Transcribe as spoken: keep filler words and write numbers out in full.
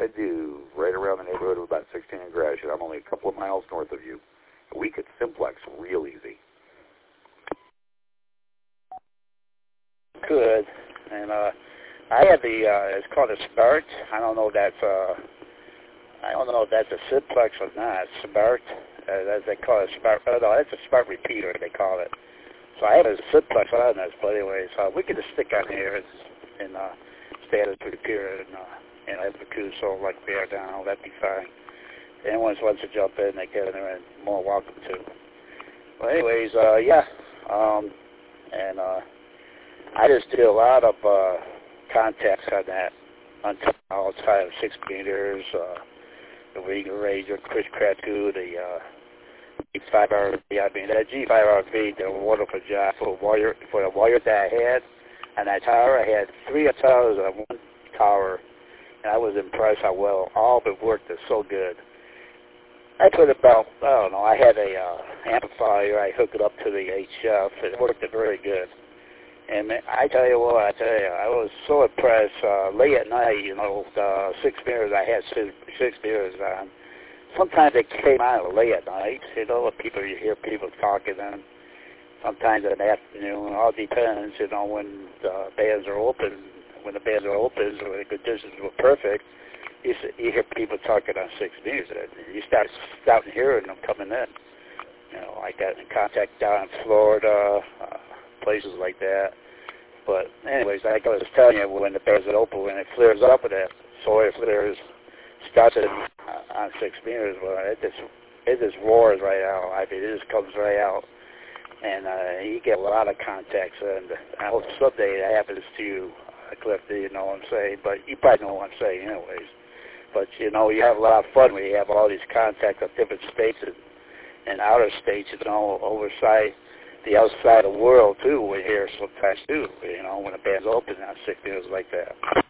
to do right around the neighborhood of about sixteen and Gratiot. I'm only a couple of miles north of you. We could simplex real easy. Good. And uh, I have the, uh, it's called a Smart. I don't know if that's, uh, I don't know if that's a simplex or not. Smart, uh, as they call it, Smart. Oh, no, that's a Smart repeater, they call it. So I have a simplex on this, but anyways, uh, we could just stick on here and, and uh, stay at the repeater and, uh, and have the coup so like we are now. That'd be fine. Anyone wants to jump in, they get in there and more welcome to. Well, anyways, uh, yeah. Um, and, uh, I just did a lot of uh, contacts on that until all the time, six meters, uh, the Regal Ranger, Chris Kratu, the uh, G five R V. I mean, that G five R V did a wonderful job for the wire, for the wire that I had. And that tower, I had three towers on one tower, and I was impressed how well all of it worked. It's so good. I put about, I don't know, I had a uh, amplifier. I hooked it up to the H F. It worked very good. And I tell you what, I tell you, I was so impressed. Uh, late at night, you know, uh, six mirrors, I had six, six mirrors on. Sometimes they came on late at night, you know, people, you hear people talking, and sometimes in the afternoon. It all depends, you know, when the bands are open. When the bands are open, when the conditions were perfect, you, you hear people talking on six meters. And you start starting hearing them coming in. You know, I got in contact down in Florida, uh, places like that. But anyways, like I was telling you, when the bands are open, when it flares up with that soil flares, starts it uh, on six meters, well, it just it just roars right out. I mean, it just comes right out, and uh, you get a lot of contacts. And I hope someday that happens to you, uh, Cliff. You know what I'm saying? But you probably know what I'm saying, anyways. But you know, you have a lot of fun when you have all these contacts of different states and, and outer states, you know, oversight. The outside of the world, too, we hear sometimes, too, you know, when the band's open on six meters like that.